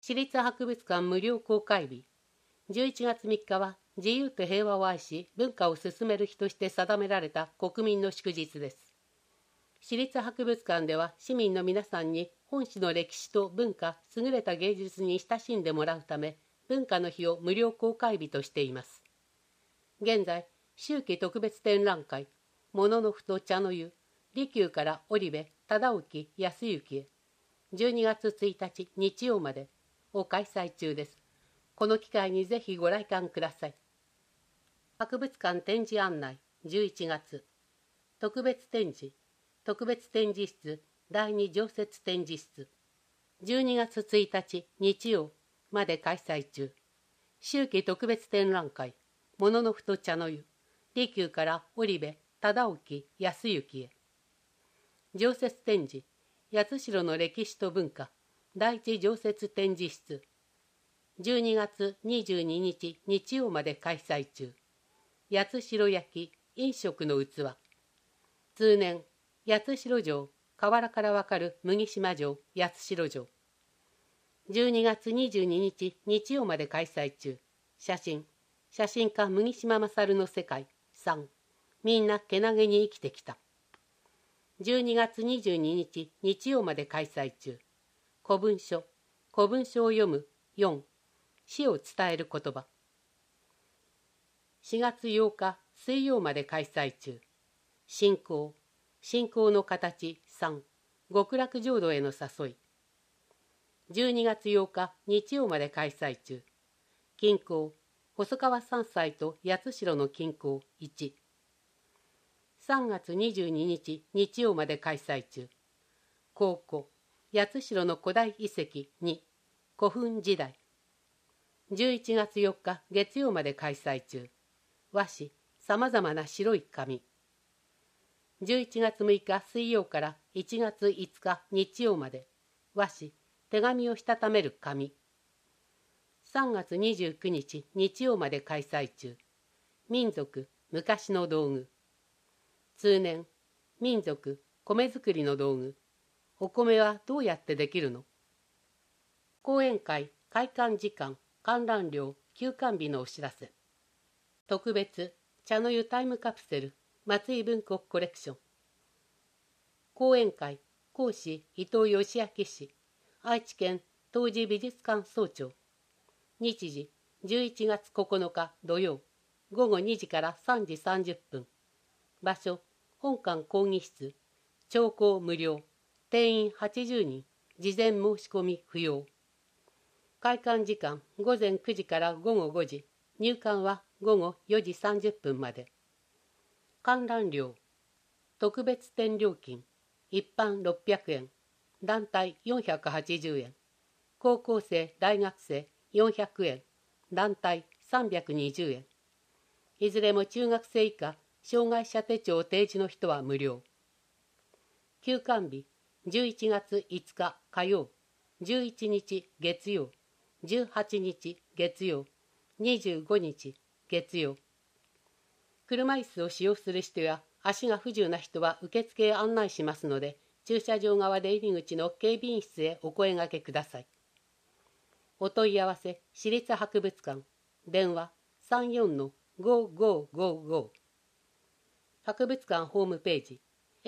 市立博物館無料公開日。11月3日は自由と平和を愛し文化を進める日として定められた国民の祝日です。市立博物館では市民の皆さんに本市の歴史と文化、優れた芸術に親しんでもらうため、文化の日を無料公開日としています。現在、秋季特別展覧会、物のふと茶の湯、利休から織部忠興康之へ、12月1日日曜までを開催中です。この機会にぜひご来館ください。博物館展示案内11月。特別展示室第2常設展示室。12月1日日曜まで開催中。秋季特別展覧会、物のふと茶の湯、利休から織部忠興康之へ。常設展示、八代の歴史と文化、第一常設展示室。12月22日日曜まで開催中。八代焼飲食の器。通年、八代城、河原からわかる麦島城、八代城。12月22日日曜まで開催中。写真家麦島勝の世界3。みんなけなげに生きてきた。12月22日日曜まで開催中。古文書を読む4。死を伝える言葉。4月8日水曜まで開催中。信仰の形3。極楽浄土への誘い。12月8日日曜まで開催中。金光細川三斎と八代の金光1。3月22日日曜まで開催中。考古八代の古代遺跡2。古墳時代。11月4日月曜まで開催中。和紙さまざまな白い紙。11月6日水曜から1月5日日曜まで和紙手紙をしたためる紙。3月29日日曜まで開催中。民族昔の道具。通年民族米作りの道具。お米はどうやってできるの？講演会開館時間観覧料休館日のお知らせ。特別茶の湯タイムカプセル松井文庫コレクション。講演会講師伊藤義明氏、愛知県東寺美術館総長。日時11月9日土曜午後2時から3時30分。場所本館講義室。聴講無料。定員80人。事前申し込み不要。開館時間午前9時から午後5時。入館は午後4時30分まで。観覧料。特別展料金。一般600円。団体480円。高校生、大学生400円。団体320円。いずれも中学生以下、障害者手帳提示の人は無料。休館日、11月5日火曜、11日月曜、18日月曜、25日月曜。車椅子を使用する人や足が不自由な人は受付へ案内しますので、駐車場側出入り口の警備員室へお声掛けください。お問い合わせ、市立博物館。電話34-5555。博物館ホームページ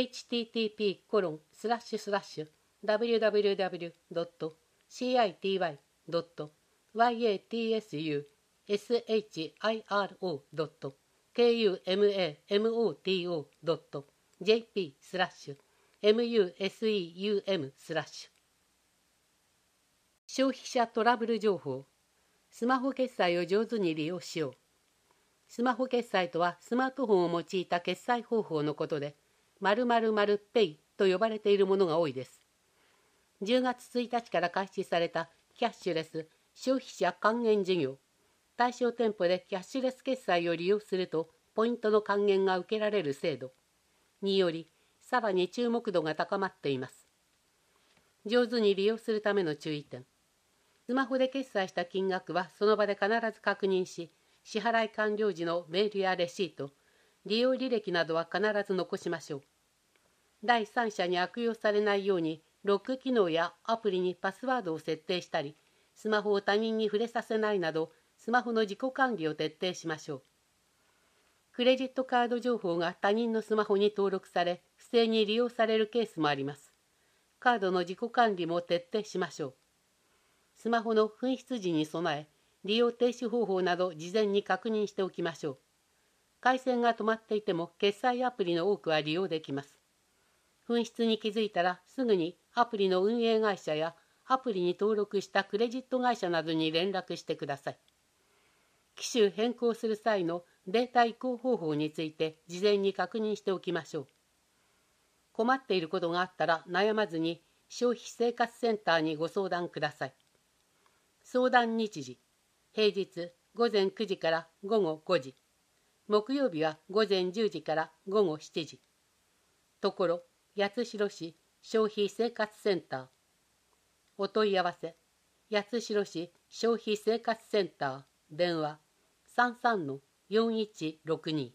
http://www.citv.yatsukumo.jp/museum/消費者トラブル情報。スマホ決済を上手に利用しよう。スマホ決済とはスマートフォンを用いた決済方法のことで、〇〇〇ペイと呼ばれているものが多いです。10月1日から開始されたキャッシュレス消費者還元事業。対象店舗でキャッシュレス決済を利用すると、ポイントの還元が受けられる制度により、さらに注目度が高まっています。上手に利用するための注意点。スマホで決済した金額はその場で必ず確認し、支払い完了時のメールやレシート、利用履歴などは必ず残しましょう。第三者に悪用されないように、ロック機能やアプリにパスワードを設定したり、 スマホを他人に触れさせないなど、スマホの自己管理を徹底しましょう。クレジットカード情報が他人のスマホに登録され、不正に利用されるケースもあります。カードの自己管理も徹底しましょう。スマホの紛失時に備え、利用停止方法など事前に確認しておきましょう。回線が止まっていても決済アプリの多くは利用できます。紛失に気づいたらすぐにアプリの運営会社やアプリに登録したクレジット会社などに連絡してください。機種変更する際のデータ移行方法について事前に確認しておきましょう。困っていることがあったら悩まずに消費生活センターにご相談ください。相談日時、平日午前9時から午後5時、木曜日は午前10時から午後7時。ところ、八代市消費生活センター。お問い合わせ、八代市消費生活センター、電話33-4162。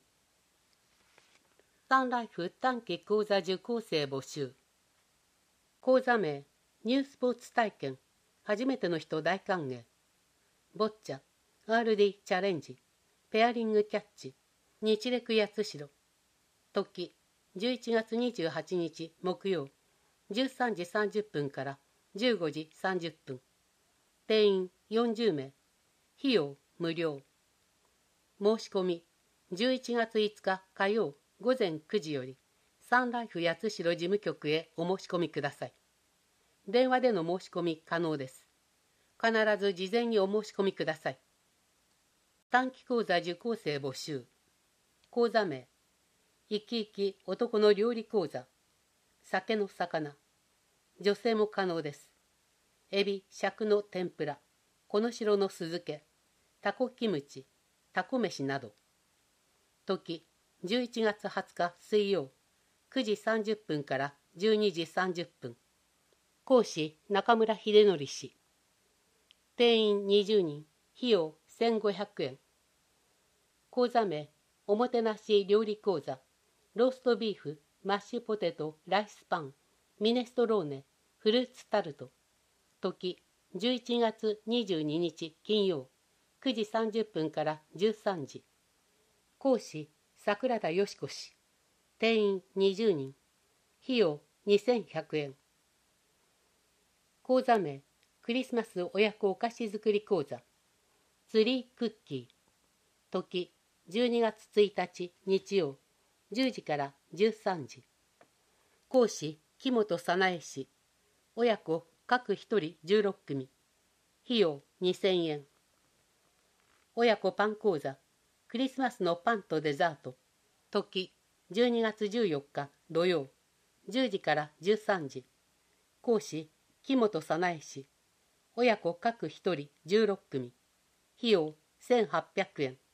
サンライフ短期講座受講生募集。講座名、ニュースポーツ体験、初めての人大歓迎。ボッチャ、RD チャレンジ、ペアリングキャッチ、日レク八代。時、11月28日木曜、13時30分から15時30分。定員40名。費用無料。申し込み、11月5日火曜午前9時より、サンライフ八代事務局へお申し込みください。電話での申し込み可能です。必ず事前にお申し込みください。短期講座受講生募集。講座名、生き生き男の料理講座。酒の魚。女性も可能です。エビ、尺の天ぷら、この白の酢漬け、タコキムチ、タコ飯など。時、11月20日水曜、9時30分から12時30分。講師、中村秀則氏。定員20人、費用1500円。講座名、おもてなし料理講座。ローストビーフ、マッシュポテト、ライスパン、ミネストローネ、フルーツタルト。時、11月22日金曜、9時30分から13時。講師、桜田よし子氏。定員20人。費用2100円。講座名、クリスマス親子お菓子作り講座。ツリークッキー。時、12月1日日曜、10時から13時。講師、木本早苗氏。親子各1人16組。費用2000円。親子パン講座。クリスマスのパンとデザート。時、12月14日土曜、10時から13時。講師、木本早苗氏。親子各1人16組。費用1800円。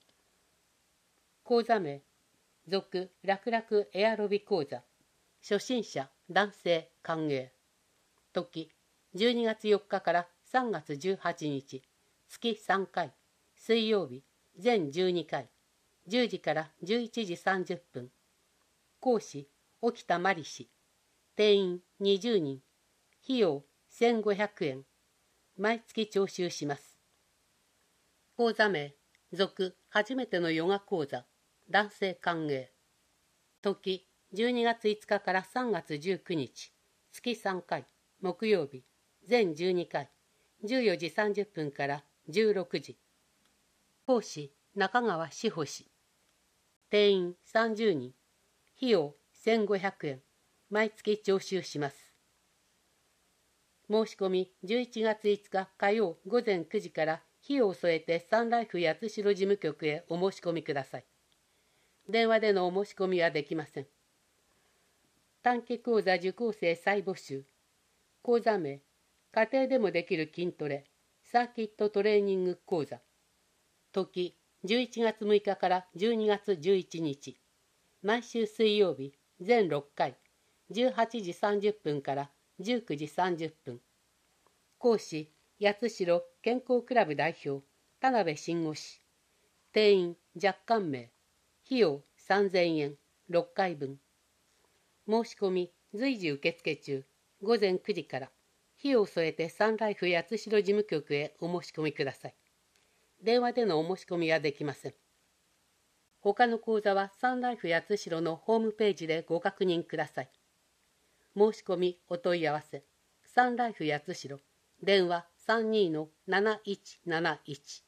講座名、続楽々エアロビ講座。初心者男性歓迎。時、12月4日から3月18日、月3回、水曜日、全12回、10時から11時30分。講師、沖田真理氏。定員20人。費用1500円。毎月徴収します。講座名、続初めてのヨガ講座。男性歓迎。時、12月5日から3月19日、月3回、木曜日、全12回、14時30分から16時。講師、中川志保氏。定員30人。費用1500円。毎月徴収します。申し込み、11月5日火曜午前9時から費用を添えてサンライフ八代事務局へお申し込みください。電話でのお申し込みはできません。短期講座受講生再募集。講座名、家庭でもできる筋トレ、サーキットトレーニング講座。時、11月6日から12月11日。毎週水曜日、全6回、18時30分から19時30分。講師、八代健康クラブ代表、田辺慎吾氏。定員若干名。費用3000円、6回分。申し込み随時受付中。午前9時から。 費を添えてサンライフ八代事務局へお申し込みください。電話でのお申し込みはできません。他の講座はサンライフ八代のホームページでご確認ください。申し込みお問い合わせサンライフ八代、電話 32-7171。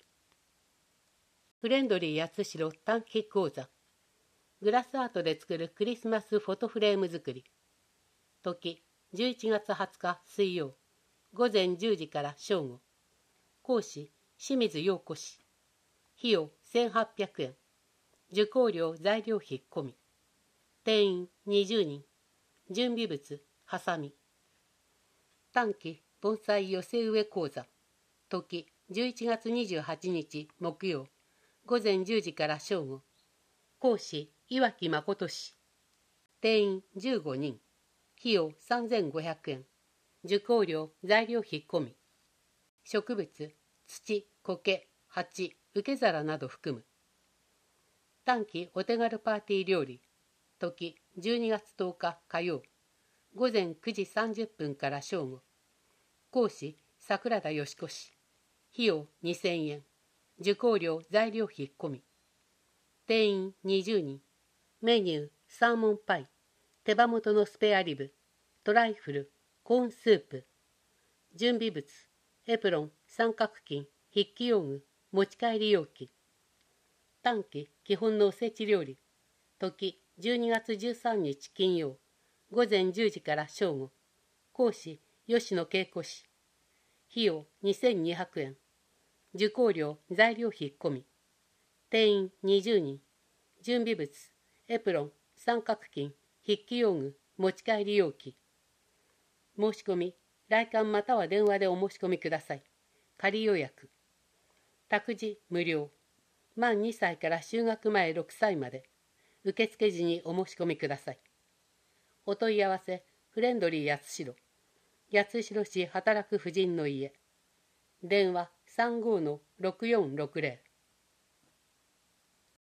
フレンドリー八代短期講座。グラスアートで作るクリスマスフォトフレーム作り。時11月20日水曜、午前10時から正午。講師清水陽子氏。費用1800円。受講料材料費込み。定員20人。準備物ハサミ。短期盆栽寄せ植え講座。時11月28日木曜、午前10時から正午。講師岩木誠氏。定員15人。費用3500円。受講料材料費込み。植物、土、苔、鉢、受け皿など含む。短期お手軽パーティー料理。時12月10日火曜、午前9時30分から正午。講師桜田義子氏。費用2000円。受講料材料費込み。定員20人。メニューサーモンパイ、手羽元のスペアリブ、トライフル、コーンスープ。準備物エプロン、三角巾、筆記用具、持ち帰り容器。短期基本のおせち料理。時12月13日金曜、午前10時から正午。講師吉野恵子氏。費用2200円。受講料材料費込み。定員20人。準備物エプロン、三角巾、筆記用具、持ち帰り容器。申し込み来館または電話でお申し込みください。仮予約。託児無料。満2歳から就学前6歳まで。受付時にお申し込みください。お問い合わせフレンドリー八代、八代市働く婦人の家。電話35-6460。